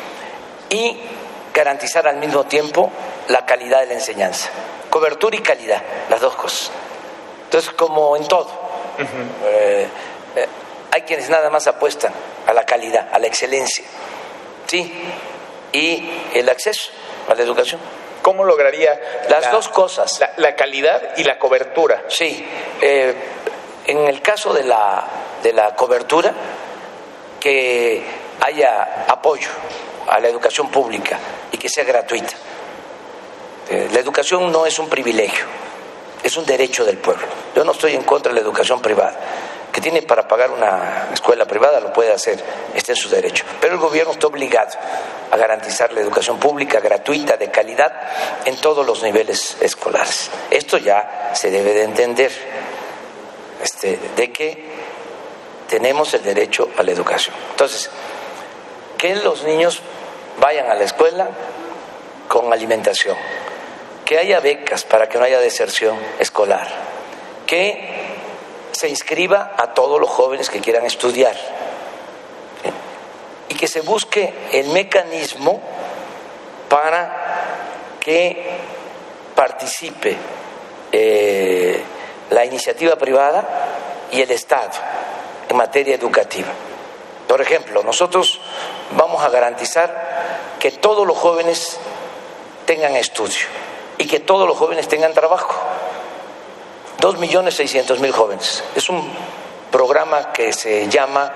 y garantizar al mismo tiempo la calidad de la enseñanza. Cobertura y calidad, las dos cosas. Entonces, como en todo, uh-huh. eh, eh, hay quienes nada más apuestan a la calidad, a la excelencia, sí, y el acceso a la educación. ¿Cómo lograría las la, dos cosas? La, la calidad y la cobertura. Sí, eh, en el caso de la, de la cobertura, que haya apoyo a la educación pública y que sea gratuita. Eh, la educación no es un privilegio, es un derecho del pueblo. Yo no estoy en contra de la educación privada. Que tiene para pagar una escuela privada lo puede hacer, está en su derecho. Pero el gobierno está obligado a garantizar la educación pública gratuita, de calidad, en todos los niveles escolares. Esto ya se debe de entender, este, de que tenemos el derecho a la educación. Entonces, que los niños vayan a la escuela con alimentación, que haya becas para que no haya deserción escolar, que se inscriba a todos los jóvenes que quieran estudiar, ¿sí? Y que se busque el mecanismo para que participe eh, la iniciativa privada y el Estado en materia educativa. Por ejemplo, nosotros vamos a garantizar que todos los jóvenes tengan estudio y que todos los jóvenes tengan trabajo. Dos millones seiscientos mil jóvenes. Es un programa que se llama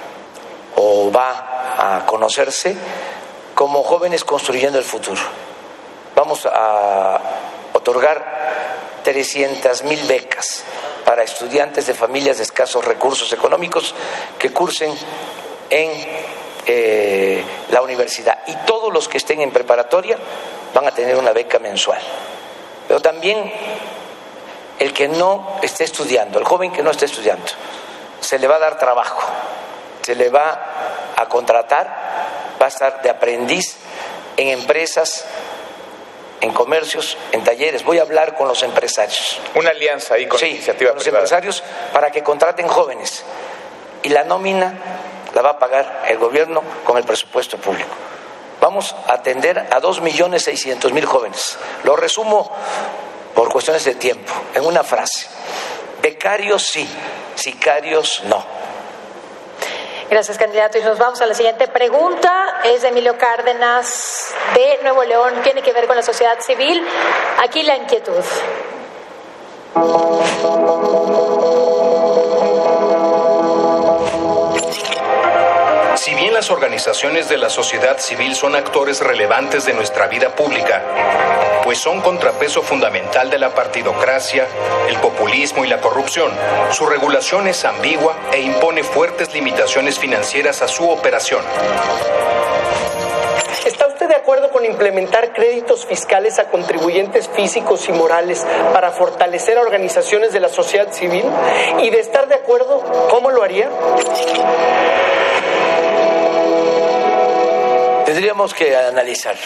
o va a conocerse como Jóvenes Construyendo el Futuro. Vamos a otorgar trescientas mil becas para estudiantes de familias de escasos recursos económicos que cursen en eh, la universidad. Y todos los que estén en preparatoria van a tener una beca mensual. Pero también el que no esté estudiando, el joven que no esté estudiando, se le va a dar trabajo, se le va a contratar, va a estar de aprendiz en empresas, en comercios, en talleres. Voy a hablar con los empresarios. Una alianza ahí con sí, la iniciativa con los privada. empresarios para que contraten jóvenes. Y la nómina la va a pagar el gobierno con el presupuesto público. Vamos a atender a dos millones seiscientos mil jóvenes. Lo resumo por cuestiones de tiempo, en una frase: becarios sí, sicarios no. Gracias, candidato. Y nos vamos a la siguiente pregunta. Es de Emilio Cárdenas, de Nuevo León. Tiene que ver con la sociedad civil. Aquí la inquietud. Si bien las organizaciones de la sociedad civil son actores relevantes de nuestra vida pública, pues son contrapeso fundamental de la partidocracia, el populismo y la corrupción, su regulación es ambigua e impone fuertes limitaciones financieras a su operación. ¿Está usted de acuerdo con implementar créditos fiscales a contribuyentes físicos y morales para fortalecer a organizaciones de la sociedad civil? Y de estar de acuerdo, ¿cómo lo haría? Tendríamos que analizarlo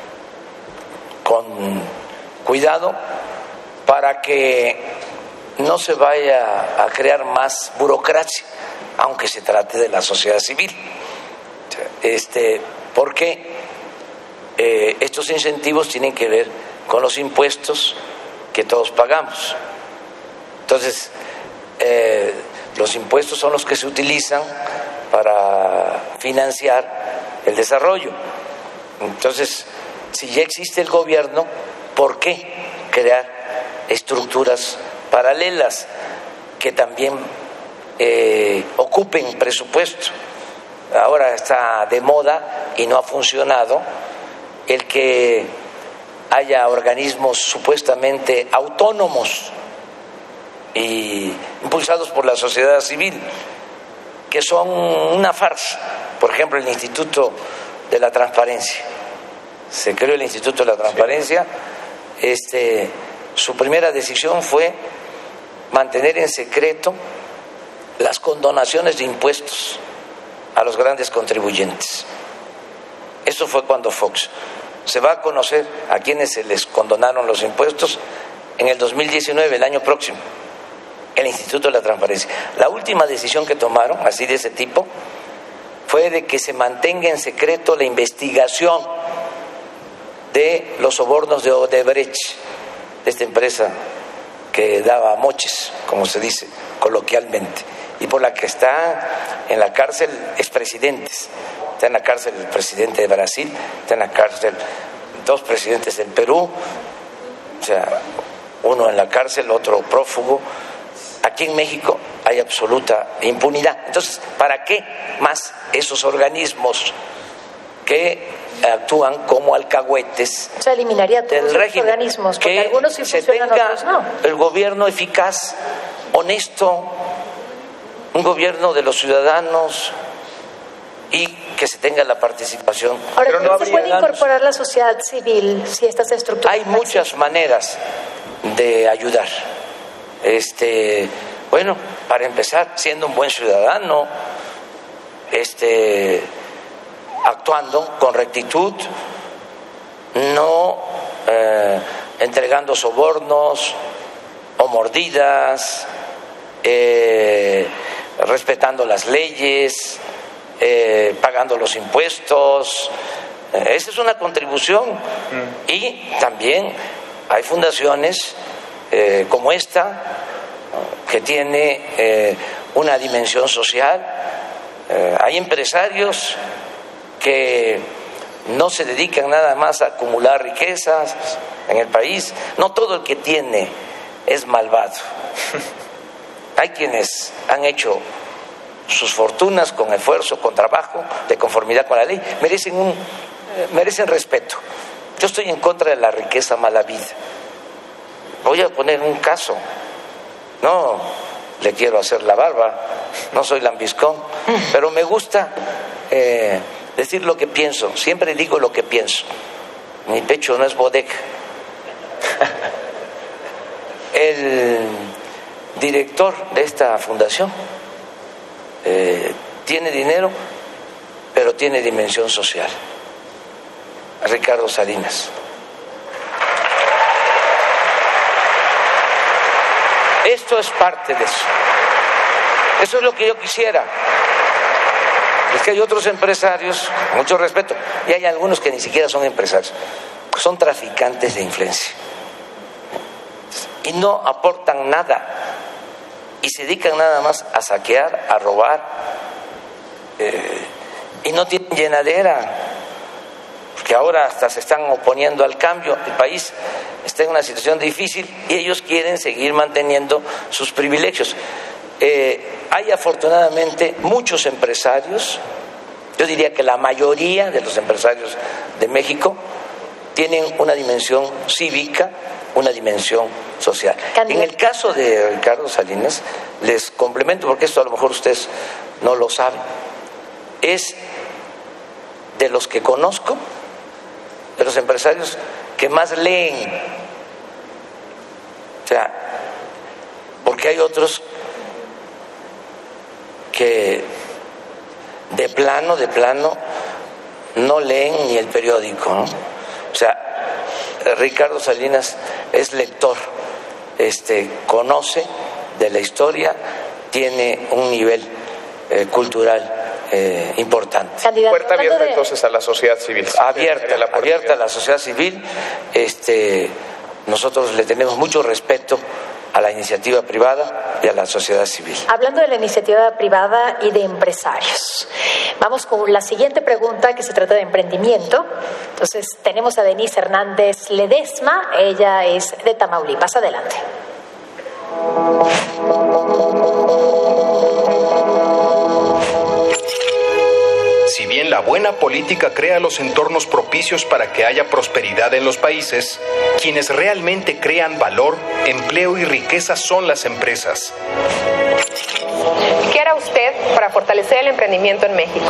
con cuidado para que no se vaya a crear más burocracia, aunque se trate de la sociedad civil. Este, porque eh, estos incentivos tienen que ver con los impuestos que todos pagamos. Entonces, eh, los impuestos son los que se utilizan para financiar el desarrollo. Entonces, si ya existe el gobierno, ¿por qué crear estructuras paralelas que también eh, ocupen presupuesto. Ahora está de moda y no ha funcionado el que haya organismos supuestamente autónomos y impulsados por la sociedad civil, que son una farsa. Por ejemplo, el Instituto de la Transparencia. Se creó el Instituto de la Transparencia. Este, su primera decisión fue mantener en secreto las condonaciones de impuestos a los grandes contribuyentes. Eso fue cuando Fox. Se va a conocer a quienes se les condonaron los impuestos en el dos mil diecinueve, el año próximo, el Instituto de la Transparencia. La última decisión que tomaron, así de ese tipo, fue de que se mantenga en secreto la investigación de los sobornos de Odebrecht, de esta empresa que daba moches, como se dice coloquialmente, y por la que está en la cárcel expresidentes. Está en la cárcel el presidente de Brasil, está en la cárcel dos presidentes del Perú, o sea, uno en la cárcel, otro prófugo. Aquí en México hay absoluta impunidad. Entonces, ¿para qué más esos organismos que actúan como alcahuetes? Se eliminaría todos los organismos, porque que algunos sí se funcionan, tenga otros no. El gobierno eficaz, honesto, un gobierno de los ciudadanos y que se tenga la participación. Ahora, Pero no ¿se puede daños. incorporar la sociedad civil si estas estructuras? Hay muchas maneras de ayudar. Este, bueno, para empezar, siendo un buen ciudadano, este, actuando con rectitud, no eh, entregando sobornos o mordidas, eh, respetando las leyes, eh, pagando los impuestos. Eh, esa es una contribución. Mm. Y también hay fundaciones eh, como esta, que tiene eh, una dimensión social. Eh, hay empresarios que no se dedican nada más a acumular riquezas en el país. No todo el que tiene es malvado. Hay quienes han hecho sus fortunas con esfuerzo, con trabajo, de conformidad con la ley, merecen un, eh, merecen respeto. Yo estoy en contra de la riqueza mala vida. Voy a poner un caso. No le quiero hacer la barba, no soy lambiscón, pero me gusta eh, decir lo que pienso. Siempre digo lo que pienso. Mi pecho no es bodega. El director de esta fundación eh, tiene dinero, pero tiene dimensión social. Ricardo Salinas. Esto es parte de eso. Eso es lo que yo quisiera. Es que hay otros empresarios, con mucho respeto, y hay algunos que ni siquiera son empresarios, son traficantes de influencia. Y no aportan nada. Y se dedican nada más a saquear, a robar. Eh, y no tienen llenadera. Porque ahora hasta se están oponiendo al cambio. El país está en una situación difícil y ellos quieren seguir manteniendo sus privilegios. Eh, hay afortunadamente muchos empresarios, yo diría que la mayoría de los empresarios de México tienen una dimensión cívica, una dimensión social. En el caso de Ricardo Salinas, les complemento porque esto a lo mejor ustedes no lo saben, es de los que conozco, de los empresarios que más leen. O sea, porque hay otros que de plano, de plano, no leen ni el periódico, ¿no? O sea, Ricardo Salinas es lector, este, conoce de la historia, tiene un nivel eh, cultural Eh, importante. Candidato, puerta abierta de... entonces a la sociedad civil. Abierta, la abierta a la sociedad civil. Este, nosotros le tenemos mucho respeto a la iniciativa privada y a la sociedad civil. Hablando de la iniciativa privada y de empresarios, vamos con la siguiente pregunta que se trata de emprendimiento. Entonces tenemos a Denise Hernández Ledesma, ella es de Tamaulipas. Adelante. política crea los entornos propicios para que haya prosperidad en los países, quienes realmente crean valor, empleo y riqueza son las empresas. ¿Qué hará usted para fortalecer el emprendimiento en México?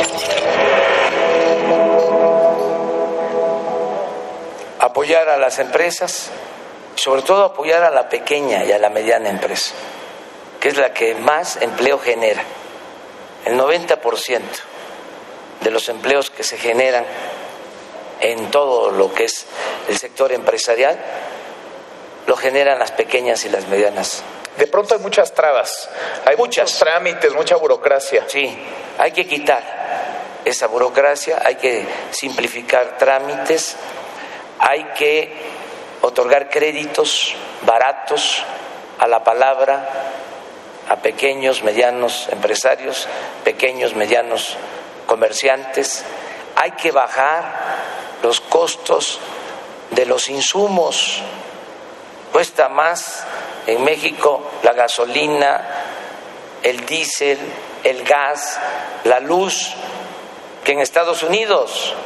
Apoyar a las empresas, sobre todo apoyar a la pequeña y a la mediana empresa, que es la que más empleo genera. El noventa por ciento de los empleos que se generan en todo lo que es el sector empresarial lo generan las pequeñas y las medianas. De pronto hay muchas trabas, hay Muchas. muchos trámites, mucha burocracia. Sí, hay que quitar esa burocracia, hay que simplificar trámites, hay que otorgar créditos baratos a la palabra a pequeños, medianos empresarios, pequeños, medianos comerciantes. Hay que bajar los costos de los insumos. Cuesta más en México la gasolina, el diésel, el gas, la luz que en Estados Unidos.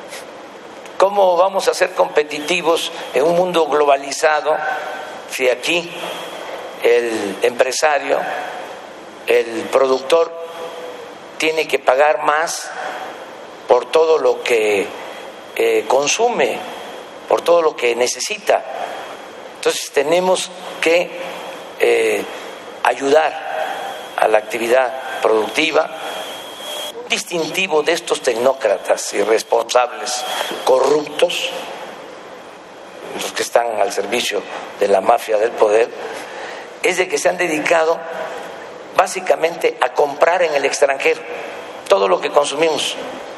¿Cómo vamos a ser competitivos en un mundo globalizado si aquí el empresario, el productor, tiene que pagar más por todo lo que eh, consume, por todo lo que necesita? Entonces tenemos que eh, ayudar a la actividad productiva. Un distintivo de estos tecnócratas irresponsables, corruptos, los que están al servicio de la mafia del poder, es de que se han dedicado básicamente a comprar en el extranjero todo lo que consumimos,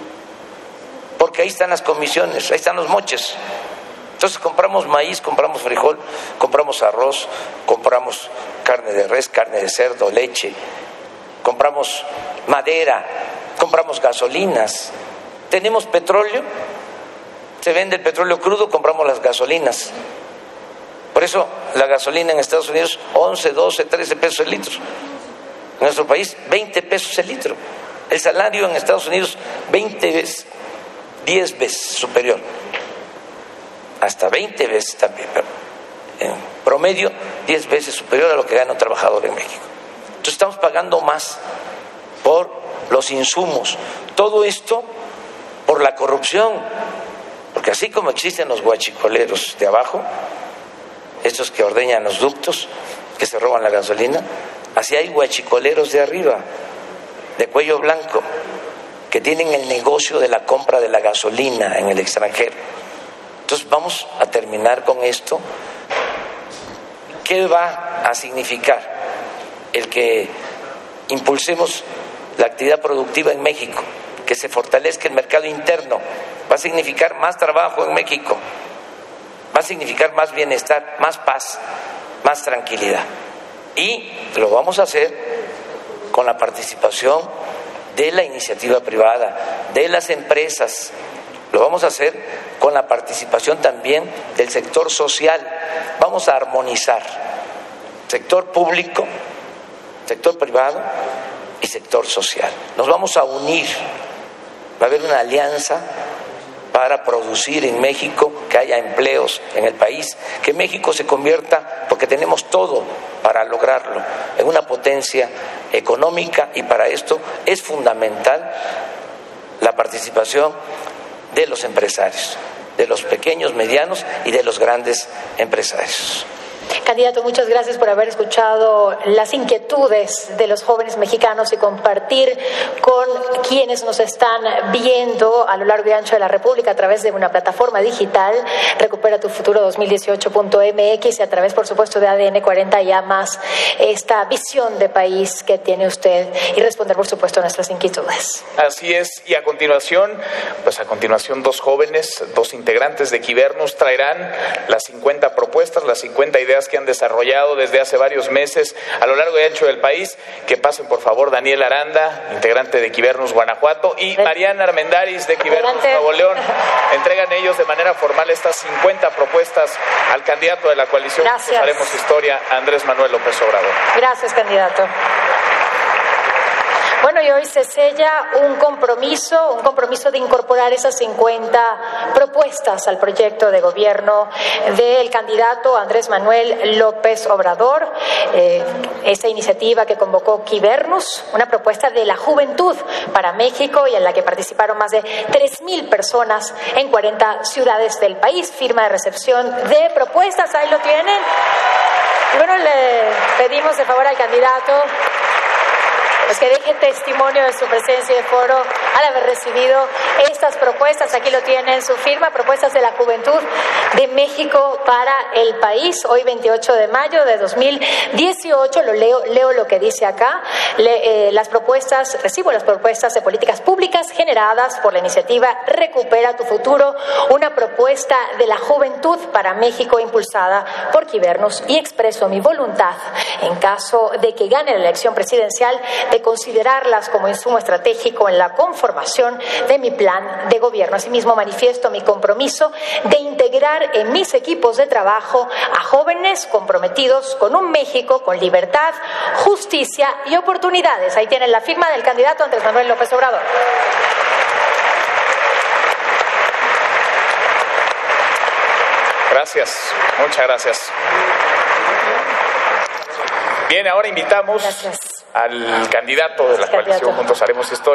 porque ahí están las comisiones, ahí están los moches. Entonces compramos maíz, compramos frijol, compramos arroz, compramos carne de res, carne de cerdo, leche, compramos madera, compramos gasolinas, tenemos petróleo, se vende el petróleo crudo, compramos las gasolinas. Por eso la gasolina en Estados Unidos once, doce, trece pesos el litro. En nuestro país veinte pesos el litro. El salario en Estados Unidos veinte veces, diez veces superior. Hasta veinte veces también, pero en promedio diez veces superior a lo que gana un trabajador en México. Entonces estamos pagando más por los insumos. Todo esto por la corrupción, porque así como existen los guachicoleros de abajo, estos que ordeñan los ductos, que se roban la gasolina, así hay guachicoleros de arriba, de cuello blanco, que tienen el negocio de la compra de la gasolina en el extranjero. Entonces vamos a terminar con esto. ¿Qué va a significar el que impulsemos la actividad productiva en México? Que se fortalezca el mercado interno. Va a significar más trabajo en México. Va a significar más bienestar, más paz, más tranquilidad. Y lo vamos a hacer con la participación de la iniciativa privada, de las empresas. Lo vamos a hacer con la participación también del sector social. Vamos a armonizar sector público, sector privado y sector social. Nos vamos a unir. Va a haber una alianza para producir en México, que haya empleos en el país, que México se convierta, porque tenemos todo para lograrlo, en una potencia económica, y para esto es fundamental la participación de los empresarios, de los pequeños, medianos y de los grandes empresarios. Candidato, muchas gracias por haber escuchado las inquietudes de los jóvenes mexicanos y compartir con quienes nos están viendo a lo largo y ancho de la República a través de una plataforma digital, Recupera tu Futuro dos mil dieciocho punto m x, y a través, por supuesto, de A D N cuarenta y A más, esta visión de país que tiene usted, y responder, por supuesto, a nuestras inquietudes. Así es, y a continuación, pues a continuación dos jóvenes, dos integrantes de Equivernos traerán las cincuenta propuestas, las cincuenta ideas que han desarrollado desde hace varios meses a lo largo y ancho del país. Que pasen, por favor, Daniel Aranda, integrante de Equivernos Guanajuato, y Mariana Armendáriz de Equivernos Nuevo León. Entregan ellos de manera formal estas cincuenta propuestas al candidato de la coalición. Gracias. Haremos historia, Andrés Manuel López Obrador. Gracias, candidato. Bueno, y hoy se sella un compromiso, un compromiso de incorporar esas cincuenta propuestas al proyecto de gobierno del candidato Andrés Manuel López Obrador. Eh, esa iniciativa que convocó Quibernus, una propuesta de la juventud para México y en la que participaron más de tres mil personas en cuarenta ciudades del país. Firma de recepción de propuestas, ahí lo tienen. Y bueno, le pedimos de favor al candidato pues que deje testimonio de su presencia y de foro al haber recibido estas propuestas. Aquí lo tienen, su firma, propuestas de la juventud de México para el país. Hoy veintiocho de mayo de dos mil dieciocho, lo leo, leo lo que dice acá. Le, eh, las propuestas, recibo las propuestas de políticas públicas generadas por la iniciativa Recupera tu Futuro, una propuesta de la juventud para México impulsada por Quibernus, y expreso mi voluntad, en caso de que gane la elección presidencial, de considerarlas como insumo estratégico en la conformación de mi plan de gobierno. Asimismo, manifiesto mi compromiso de integrar en mis equipos de trabajo a jóvenes comprometidos con un México con libertad, justicia y oportunidades. Ahí tienen la firma del candidato Andrés Manuel López Obrador. Gracias, muchas gracias. Bien, ahora invitamos Gracias. al candidato de la Candidato. coalición Juntos Haremos Historia.